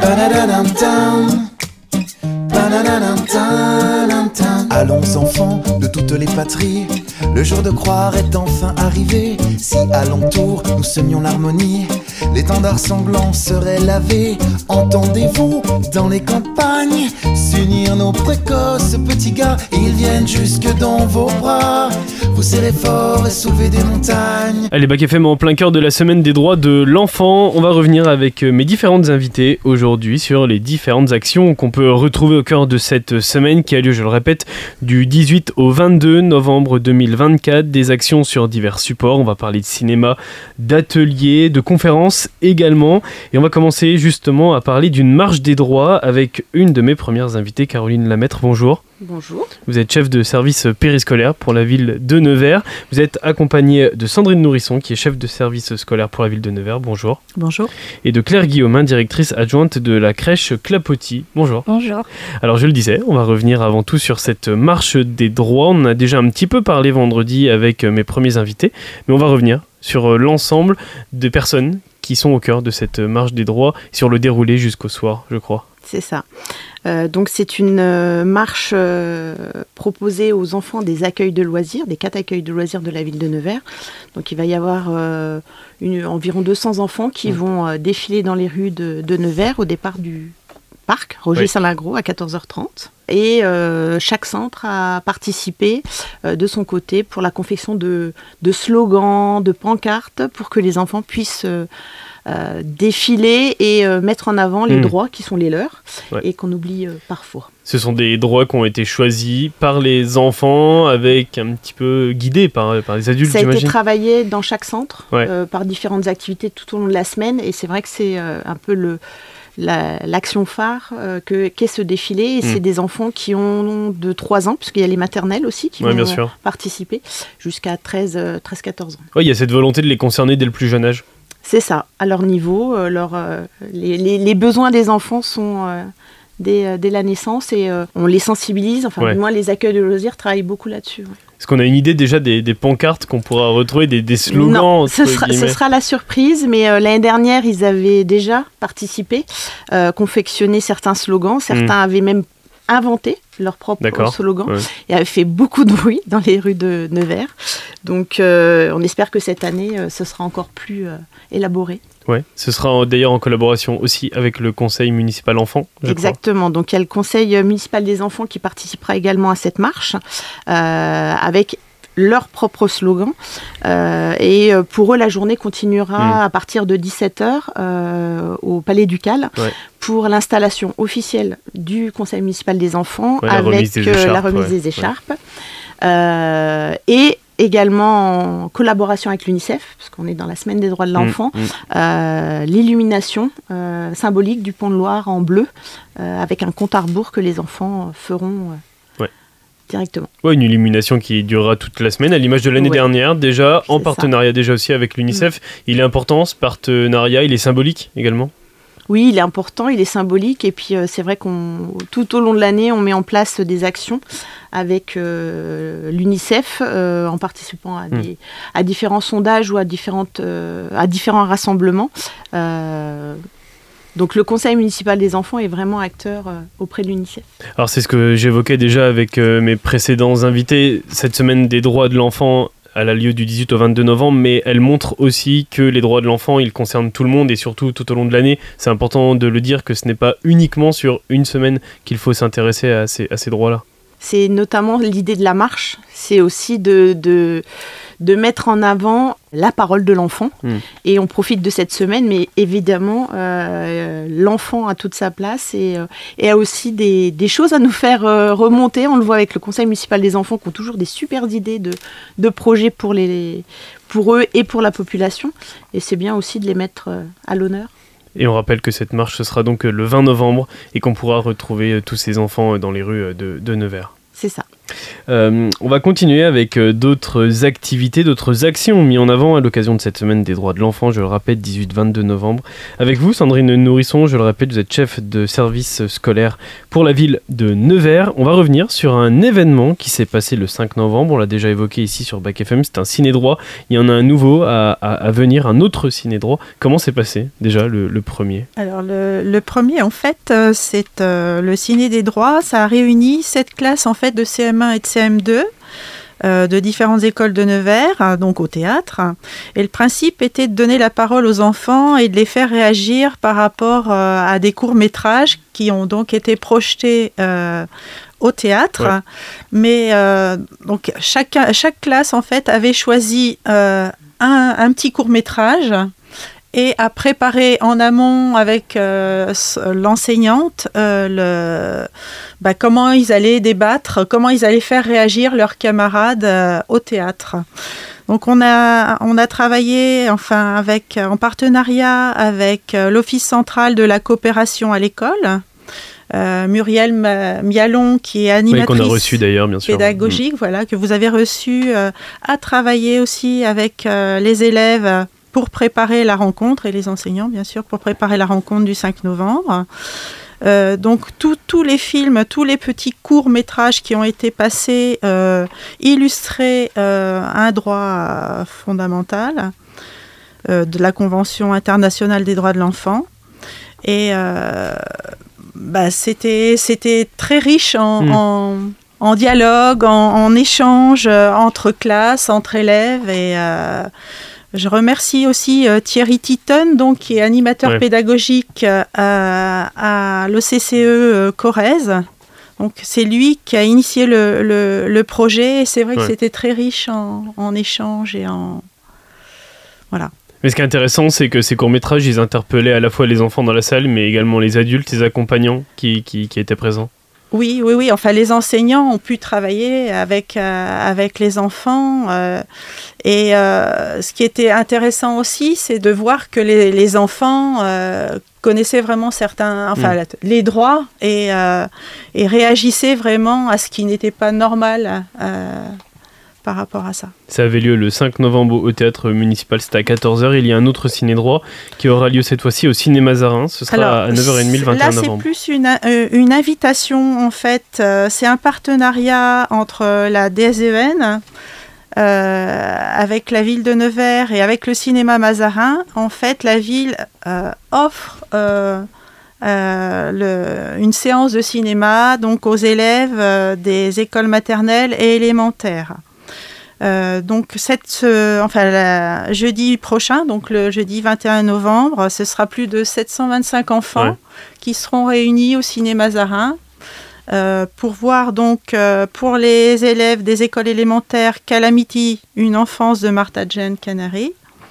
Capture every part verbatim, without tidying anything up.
Allons enfants de toutes les patries, le jour de croire est enfin arrivé. Si à l'entour nous semions l'harmonie, l'étendard sanglant serait lavé. Entendez-vous dans les campagnes s'unir nos précoces petits gars, ils viennent jusque dans vos bras, vous serrez fort et soulevez des montagnes. Allez, Bac F M en plein cœur de la semaine des droits de l'enfant. On va revenir avec mes différentes invitées aujourd'hui sur les différentes actions qu'on peut retrouver au cœur de cette semaine qui a lieu, je le répète, du dix-huit au vingt-deux novembre deux mille vingt-quatre. Des actions sur divers supports. On va parler de cinéma, d'ateliers, de conférences également. Et on va commencer justement à parler d'une marche des droits avec une de mes premières invitées, Caroline Lamètre. Bonjour. Bonjour. Vous êtes chef de service périscolaire pour la ville de Nevers. Vous êtes accompagnée de Sandrine Nourrisson, qui est chef de service scolaire pour la ville de Nevers. Bonjour. Bonjour. Et de Claire Guillaumin, directrice adjointe de la crèche Clapotis. Bonjour. Bonjour. Alors je le disais, on va revenir avant tout sur cette marche des droits. On en a déjà un petit peu parlé vendredi avec mes premiers invités, mais on va revenir sur l'ensemble des personnes qui sont au cœur de cette marche des droits, sur le déroulé jusqu'au soir, je crois. C'est ça. Euh, donc c'est une euh, marche euh, proposée aux enfants des accueils de loisirs, des quatre accueils de loisirs de la ville de Nevers. Donc il va y avoir euh, une, environ deux cents enfants qui mmh. vont euh, défiler dans les rues de, de Nevers au départ du parc Roger oui. Salingro à quatorze heures trente. Et euh, chaque centre a participé euh, de son côté pour la confection de, de slogans, de pancartes pour que les enfants puissent euh, euh, défiler et euh, mettre en avant les mmh. droits qui sont les leurs ouais. et qu'on oublie euh, parfois. Ce sont des droits qui ont été choisis par les enfants, avec un petit peu guidés par, par les adultes, Ça a j'imagine. été travaillé dans chaque centre ouais. euh, par différentes activités tout au long de la semaine. Et c'est vrai que c'est euh, un peu le... La, l'action phare euh, que, qu'est ce défilé. Et mmh. c'est des enfants qui ont de trois ans, puisqu'il y a les maternelles aussi qui ouais, vont bien sûr. participer, jusqu'à treize quatorze ans. Oui, il y a cette volonté de les concerner dès le plus jeune âge. C'est ça, à leur niveau. Euh, leur, euh, les, les, les besoins des enfants sont euh, dès, dès la naissance et euh, on les sensibilise. Enfin, ouais. du moins, les accueils de loisirs travaillent beaucoup là-dessus. Ouais. Est-ce qu'on a une idée déjà des, des pancartes qu'on pourra retrouver, des, des slogans? Non, ce sera, ce sera la surprise, mais euh, l'année dernière, ils avaient déjà participé, euh, confectionné certains slogans. Certains mmh. avaient même inventé leur propre D'accord. slogan ouais. et avaient fait beaucoup de bruit dans les rues de Nevers. Donc, euh, on espère que cette année, euh, ce sera encore plus euh, élaboré. Ouais, ce sera d'ailleurs en collaboration aussi avec le conseil municipal enfants. Exactement, crois. Donc il y a le conseil municipal des enfants qui participera également à cette marche euh, avec leur propre slogan. Euh, et pour eux, la journée continuera mmh. à partir de dix-sept heures euh, au Palais Ducal ouais. pour l'installation officielle du conseil municipal des enfants ouais, avec la remise des écharpes. Euh, la remise ouais. des écharpes. Ouais. Euh, et également en collaboration avec l'UNICEF, parce qu'on est dans la semaine des droits de l'enfant, mmh, mmh. Euh, l'illumination euh, symbolique du Pont de Loire en bleu, euh, avec un compte à rebours que les enfants feront euh, ouais. directement. Ouais, une illumination qui durera toute la semaine, à l'image de l'année ouais. dernière, déjà, en C'est partenariat ça. déjà aussi avec l'UNICEF. Mmh. Il est important ce partenariat, il est symbolique également ? Oui, il est important, il est symbolique et puis euh, c'est vrai qu'on tout au long de l'année, on met en place des actions avec euh, l'UNICEF euh, en participant à, des, mmh. à différents sondages ou à, différentes, euh, à différents rassemblements. Euh, donc le conseil municipal des enfants est vraiment acteur euh, auprès de l'UNICEF. Alors c'est ce que j'évoquais déjà avec euh, mes précédents invités, cette semaine des droits de l'enfant. Elle a lieu du dix-huit au vingt-deux novembre, mais elle montre aussi que les droits de l'enfant, ils concernent tout le monde et surtout tout au long de l'année. C'est important de le dire que ce n'est pas uniquement sur une semaine qu'il faut s'intéresser à ces, à ces droits-là. C'est notamment l'idée de la marche, c'est aussi de, de, de mettre en avant la parole de l'enfant. Mmh. Et on profite de cette semaine, mais évidemment, euh, l'enfant a toute sa place et, euh, et a aussi des, des choses à nous faire euh, remonter. On le voit avec le conseil municipal des enfants qui ont toujours des super idées de, de projets pour, les, pour eux et pour la population. Et c'est bien aussi de les mettre euh, à l'honneur. Et on rappelle que cette marche, ce sera donc le vingt novembre et qu'on pourra retrouver tous ces enfants dans les rues de, de Nevers. C'est ça. Euh, on va continuer avec euh, d'autres activités, d'autres actions mises en avant à l'occasion de cette semaine des droits de l'enfant, je le répète, dix-huit vingt-deux novembre. Avec vous, Sandrine Nourrisson, je le répète, vous êtes chef de service scolaire pour la ville de Nevers. On va revenir sur un événement qui s'est passé le cinq novembre, on l'a déjà évoqué ici sur Bac F M, c'est un ciné-droit. Il y en a un nouveau à, à, à venir, un autre ciné-droit. Comment s'est passé déjà le, le premier ? Alors le, le premier, en fait, euh, c'est euh, le ciné des droits. Ça a réuni sept classes en fait, de C M un et de C M deux. Euh, de différentes écoles de Nevers, donc au théâtre. Et le principe était de donner la parole aux enfants et de les faire réagir par rapport euh, à des courts-métrages qui ont donc été projetés euh, au théâtre. Ouais. Mais euh, donc chaque, chaque classe, en fait, avait choisi euh, un, un petit court-métrage et a préparé en amont avec euh, l'enseignante euh, le, bah, comment ils allaient débattre, comment ils allaient faire réagir leurs camarades euh, au théâtre. Donc on a, on a travaillé enfin, avec, en partenariat avec euh, l'Office central de la coopération à l'école. Euh, Muriel Mialon, qui est animatrice oui, qu'on a reçu d'ailleurs, bien sûr. pédagogique, mmh. voilà, que vous avez reçu, euh, a travaillé aussi avec euh, les élèves pour préparer la rencontre, et les enseignants, bien sûr, pour préparer la rencontre du cinq novembre. Euh, donc, tous les films, tous les petits courts-métrages qui ont été passés euh, illustraient euh, un droit fondamental euh, de la Convention internationale des droits de l'enfant. Et euh, bah, c'était, c'était très riche en... Mmh. en en dialogue, en, en échange euh, entre classes, entre élèves. Et euh, je remercie aussi euh, Thierry Titon, donc, qui est animateur ouais. pédagogique euh, à l'O C C E euh, Corrèze. Donc, c'est lui qui a initié le, le, le projet. Et c'est vrai ouais. que c'était très riche en, en échange et en... Voilà. Mais ce qui est intéressant, c'est que ces courts-métrages, ils interpellaient à la fois les enfants dans la salle, mais également les adultes, les accompagnants qui, qui, qui étaient présents. Oui, oui, oui. Enfin, les enseignants ont pu travailler avec, euh, avec les enfants. Euh, et euh, ce qui était intéressant aussi, c'est de voir que les, les enfants euh, connaissaient vraiment certains, enfin, mmh. les droits et, euh, et réagissaient vraiment à ce qui n'était pas normal euh, par rapport à ça. Ça avait lieu le cinq novembre au théâtre municipal, c'était à quatorze heures. Il y a un autre ciné-droit qui aura lieu cette fois-ci au ciné Mazarin. Ce sera Alors, à neuf heures trente le vingt et un novembre. Là, c'est plus une, euh, une invitation, en fait. Euh, c'est un partenariat entre la D S E N, euh, avec la ville de Nevers et avec le cinéma Mazarin. En fait, la ville euh, offre... Euh, Euh, le, une séance de cinéma donc aux élèves euh, des écoles maternelles et élémentaires. Euh, donc cette, euh, enfin, la, jeudi prochain, donc le jeudi vingt et un novembre, ce sera plus de sept cent vingt-cinq enfants ouais. qui seront réunis au cinéma Mazarin euh, pour voir donc euh, pour les élèves des écoles élémentaires Calamity, une enfance de Martha Jane Canary.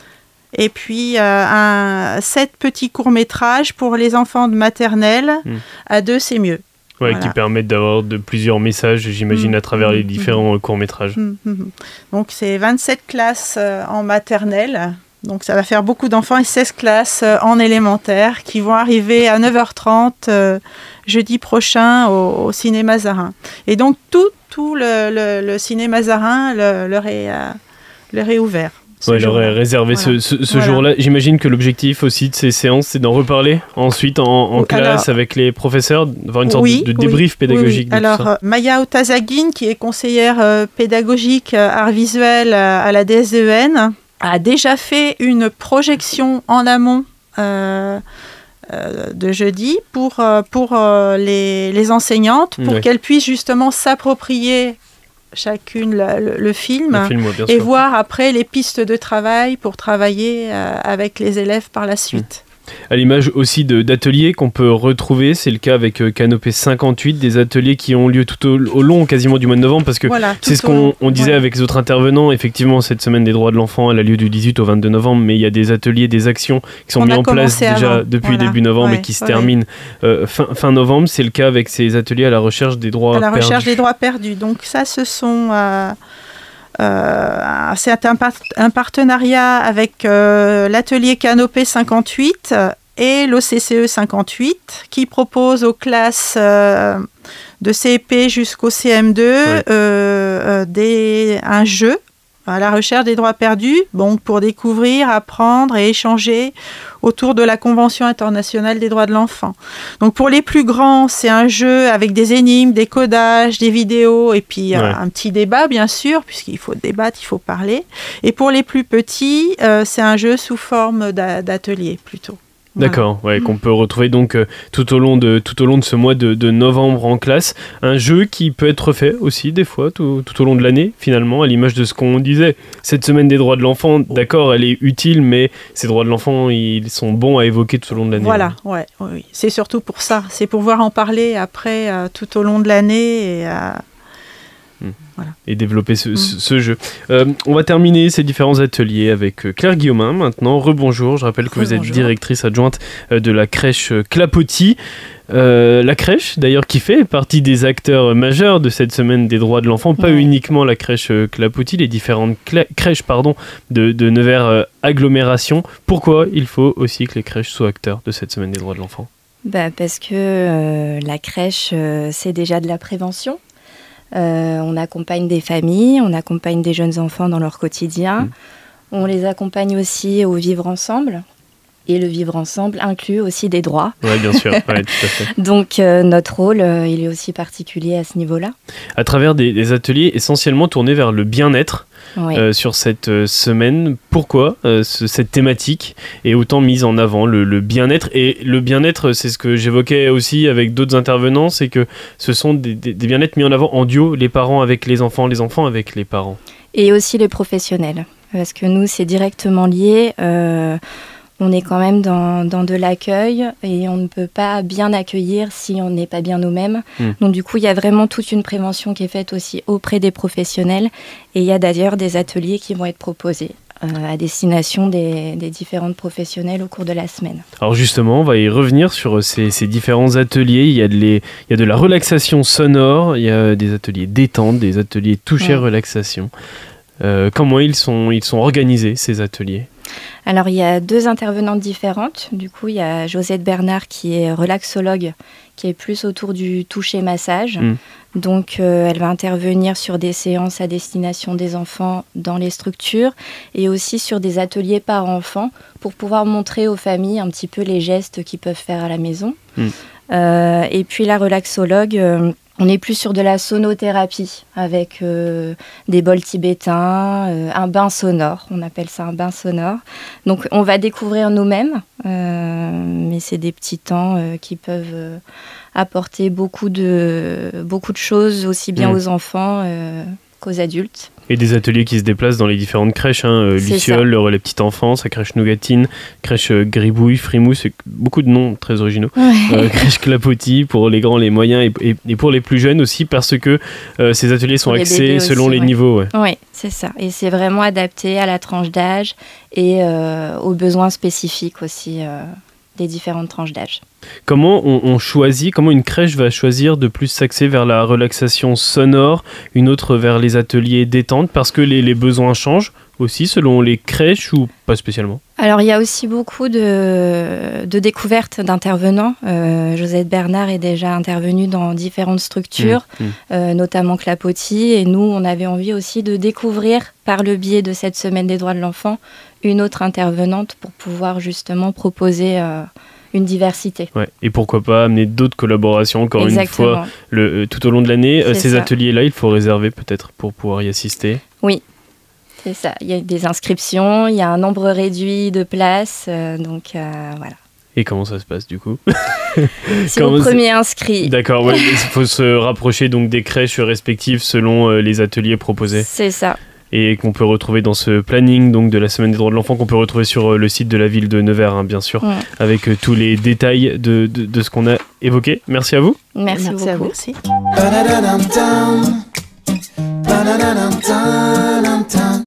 Et puis, euh, un, sept petits courts-métrages pour les enfants de maternelle. Mmh. À deux, c'est mieux. Ouais, voilà. Qui permettent d'avoir de plusieurs messages, j'imagine, mmh. à travers mmh. les différents mmh. courts-métrages. Mmh. Donc, c'est vingt-sept classes euh, en maternelle. Donc, ça va faire beaucoup d'enfants et seize classes euh, en élémentaire qui vont arriver à neuf heures trente euh, jeudi prochain au, au cinéma Mazarin. Et donc, tout, tout le, le, le cinéma Mazarin le, leur, est, euh, leur est ouvert. Ouais, j'aurais réservé voilà. ce, ce, ce voilà. jour-là. J'imagine que l'objectif aussi de ces séances, c'est d'en reparler ensuite en, en oui, classe alors, avec les professeurs, d'avoir une sorte oui, de, de débrief oui, pédagogique. Oui, oui. Alors, euh, Maya Otazagin, qui est conseillère euh, pédagogique euh, art visuel euh, à la D S E N, a déjà fait une projection en amont euh, euh, de jeudi pour, euh, pour euh, les, les enseignantes, pour oui. qu'elles puissent justement s'approprier chacune le, le, le film, le film ouais, et sûr. voir après les pistes de travail pour travailler euh, avec les élèves par la suite. Mmh. À l'image aussi de, d'ateliers qu'on peut retrouver, c'est le cas avec euh, Canopée cinquante-huit, des ateliers qui ont lieu tout au, au long quasiment du mois de novembre, parce que voilà, c'est ce qu'on on disait voilà. avec les autres intervenants. Effectivement, cette semaine des droits de l'enfant, elle a lieu du dix-huit au vingt-deux novembre, mais il y a des ateliers, des actions qui sont mis en place avant. déjà depuis voilà. début novembre ouais, et qui se ouais. terminent euh, fin, fin novembre. C'est le cas avec ces ateliers à la recherche des droits perdus. À la recherche perdus. des droits perdus. Donc ça, ce sont... Euh... Euh, c'est un, par- un partenariat avec euh, l'atelier Canopée cinquante-huit et l'O C C E cinquante-huit qui propose aux classes euh, de C E P jusqu'au C M deux ouais. euh, euh, des, un jeu à la recherche des droits perdus, bon, pour découvrir, apprendre et échanger autour de la Convention internationale des droits de l'enfant. Donc pour les plus grands, c'est un jeu avec des énigmes, des codages, des vidéos et puis ouais. euh, un petit débat bien sûr, puisqu'il faut débattre, il faut parler. Et pour les plus petits, euh, c'est un jeu sous forme d'a- d'atelier plutôt. D'accord, ouais, mmh. qu'on peut retrouver donc euh, tout au long de tout au long de ce mois de, de novembre en classe. Un jeu qui peut être fait aussi des fois tout, tout au long de l'année finalement, à l'image de ce qu'on disait. Cette semaine des droits de l'enfant, d'accord, elle est utile, mais ces droits de l'enfant, ils sont bons à évoquer tout au long de l'année. Voilà, ouais, ouais oui, c'est surtout pour ça. C'est pour pouvoir en parler après euh, tout au long de l'année et euh, Mmh. Voilà. Et développer ce, mmh. ce, ce jeu. Euh, on va terminer ces différents ateliers avec Claire Guillaumin maintenant. Rebonjour, je rappelle que Re-bonjour. Vous êtes directrice adjointe de la crèche Clapotis. Euh, la crèche d'ailleurs qui fait partie des acteurs majeurs de cette semaine des droits de l'enfant, pas ouais. uniquement la crèche Clapotis, les différentes cla- crèches pardon, de, de Nevers euh, agglomération. Pourquoi il faut aussi que les crèches soient acteurs de cette semaine des droits de l'enfant ? Bah, parce que euh, la crèche, euh, c'est déjà de la prévention. Euh, on accompagne des familles, on accompagne des jeunes enfants dans leur quotidien. Mmh. On les accompagne aussi au vivre ensemble. Et le vivre ensemble inclut aussi des droits. Oui, bien sûr. Ouais, tout à fait. Donc, euh, notre rôle, euh, il est aussi particulier à ce niveau-là. À travers des, des ateliers essentiellement tournés vers le bien-être, oui. euh, sur cette euh, semaine, pourquoi euh, ce, cette thématique est autant mise en avant, le, le bien-être ? Et le bien-être, c'est ce que j'évoquais aussi avec d'autres intervenants, c'est que ce sont des, des, des bien-être mis en avant en duo, les parents avec les enfants, les enfants avec les parents. Et aussi les professionnels, parce que nous, c'est directement lié. Euh, On est quand même dans, dans de l'accueil et on ne peut pas bien accueillir si on n'est pas bien nous-mêmes. Mmh. Donc du coup, il y a vraiment toute une prévention qui est faite aussi auprès des professionnels. Et il y a d'ailleurs des ateliers qui vont être proposés euh, à destination des, des différentes professionnels au cours de la semaine. Alors justement, on va y revenir sur ces, ces différents ateliers. Il y a de les, il y a de la relaxation sonore, il y a des ateliers détente, des ateliers toucher ouais. relaxation. Euh, comment ils sont, ils sont organisés, ces ateliers ? Alors, il y a deux intervenantes différentes. Du coup, il y a Josette Bernard qui est relaxologue, qui est plus autour du toucher-massage. Mmh. Donc, euh, elle va intervenir sur des séances à destination des enfants dans les structures et aussi sur des ateliers parents-enfants pour pouvoir montrer aux familles un petit peu les gestes qu'ils peuvent faire à la maison. Mmh. Euh, et puis, la relaxologue... Euh, On est plus sur de la sonothérapie avec euh, des bols tibétains, euh, un bain sonore, on appelle ça un bain sonore. Donc on va découvrir nous-mêmes, euh, mais c'est des petits temps euh, qui peuvent euh, apporter beaucoup de, beaucoup de choses aussi bien mmh. aux enfants euh, qu'aux adultes. Et des ateliers qui se déplacent dans les différentes crèches, hein, euh, Luciole, le relais petite enfance, la crèche Nougatine, crèche euh, Gribouille, Frimousse, c'est beaucoup de noms très originaux. Ouais. Euh, crèche Clapotis pour les grands, les moyens et, et, et pour les plus jeunes aussi parce que euh, ces ateliers sont axés selon aussi, les ouais. niveaux. Oui, ouais, c'est ça. Et c'est vraiment adapté à la tranche d'âge et euh, aux besoins spécifiques aussi euh, des différentes tranches d'âge. Comment on, on choisit, comment une crèche va choisir de plus s'axer vers la relaxation sonore, une autre vers les ateliers détente, parce que les, les besoins changent aussi selon les crèches ou pas spécialement ? Alors il y a aussi beaucoup de, de découvertes d'intervenants. Euh, Josette Bernard est déjà intervenue dans différentes structures, mmh, mmh. Euh, notamment Clapotis, et nous on avait envie aussi de découvrir par le biais de cette semaine des droits de l'enfant une autre intervenante pour pouvoir justement proposer... Euh, une diversité. Ouais. Et pourquoi pas amener d'autres collaborations, encore Exactement. une fois, le, euh, tout au long de l'année. Euh, ces ça. ateliers-là, il faut réserver peut-être pour pouvoir y assister. Oui, c'est ça. Il y a des inscriptions, il y a un nombre réduit de places, euh, donc euh, voilà. Et comment ça se passe du coup ? C'est au premier inscrit. D'accord, ouais, il faut se rapprocher donc des crèches respectives selon euh, les ateliers proposés. C'est ça. Et qu'on peut retrouver dans ce planning donc, de la Semaine des droits de l'enfant, qu'on peut retrouver sur euh, le site de la ville de Nevers, hein, bien sûr, ouais. avec euh, tous les détails de, de, de ce qu'on a évoqué. Merci à vous. Merci, Merci beaucoup. À vous. Merci.